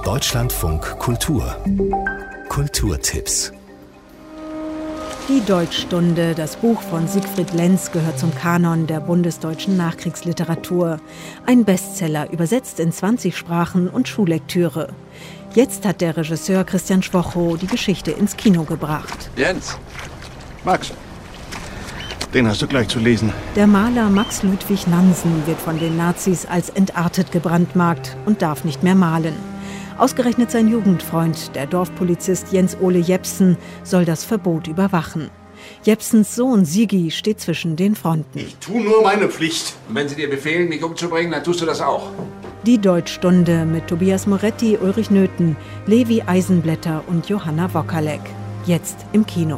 Deutschlandfunk Kultur. Kulturtipps. Die Deutschstunde, das Buch von Siegfried Lenz, gehört zum Kanon der bundesdeutschen Nachkriegsliteratur. Ein Bestseller, übersetzt in 20 Sprachen und Schullektüre. Jetzt hat der Regisseur Christian Schwocho die Geschichte ins Kino gebracht. Jens, Max, den hast du gleich zu lesen. Der Maler Max Ludwig Nansen wird von den Nazis als entartet gebrandmarkt und darf nicht mehr malen. Ausgerechnet sein Jugendfreund, der Dorfpolizist Jens Ole Jepsen, soll das Verbot überwachen. Jepsens Sohn Sigi steht zwischen den Fronten. Ich tue nur meine Pflicht. Und wenn sie dir befehlen, mich umzubringen, dann tust du das auch. Die Deutschstunde mit Tobias Moretti, Ulrich Nöthen, Levi Eisenblätter und Johanna Wokalek. Jetzt im Kino.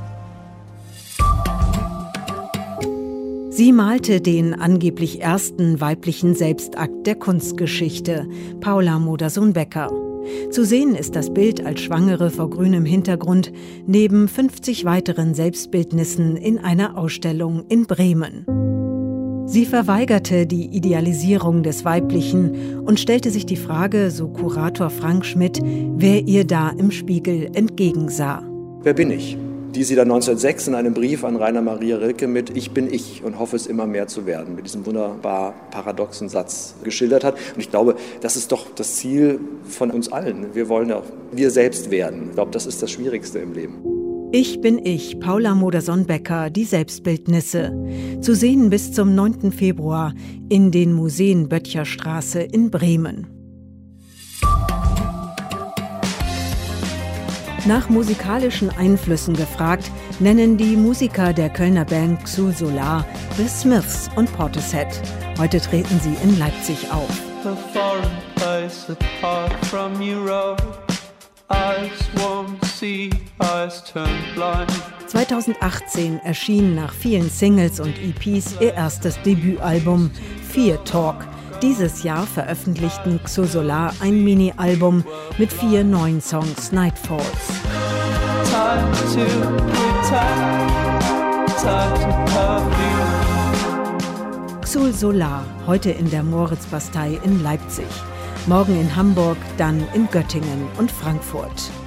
Sie malte den angeblich ersten weiblichen Selbstakt der Kunstgeschichte, Paula Modersohn-Becker. Zu sehen ist das Bild als Schwangere vor grünem Hintergrund neben 50 weiteren Selbstbildnissen in einer Ausstellung in Bremen. Sie verweigerte die Idealisierung des Weiblichen und stellte sich die Frage, so Kurator Frank Schmidt, wer ihr da im Spiegel entgegensah. Wer bin ich? Die sie dann 1906 in einem Brief an Rainer Maria Rilke mit »Ich bin ich und hoffe es immer mehr zu werden« mit diesem wunderbar paradoxen Satz geschildert hat. Und ich glaube, das ist doch das Ziel von uns allen. Wir wollen ja auch wir selbst werden. Ich glaube, das ist das Schwierigste im Leben. Ich bin ich, Paula Modersohn-Becker, die Selbstbildnisse. Zu sehen bis zum 9. Februar in den Museen Böttcherstraße in Bremen. Nach musikalischen Einflüssen gefragt, nennen die Musiker der Kölner Band Xul Solar The Smiths und Portishead. Heute treten sie in Leipzig auf. 2018 erschien nach vielen Singles und EPs ihr erstes Debütalbum Fear Talk. Dieses Jahr veröffentlichten Xul Solar ein Mini-Album mit 4 neuen Songs Nightfalls. Xul Solar, heute in der Moritzbastei in Leipzig. Morgen in Hamburg, dann in Göttingen und Frankfurt.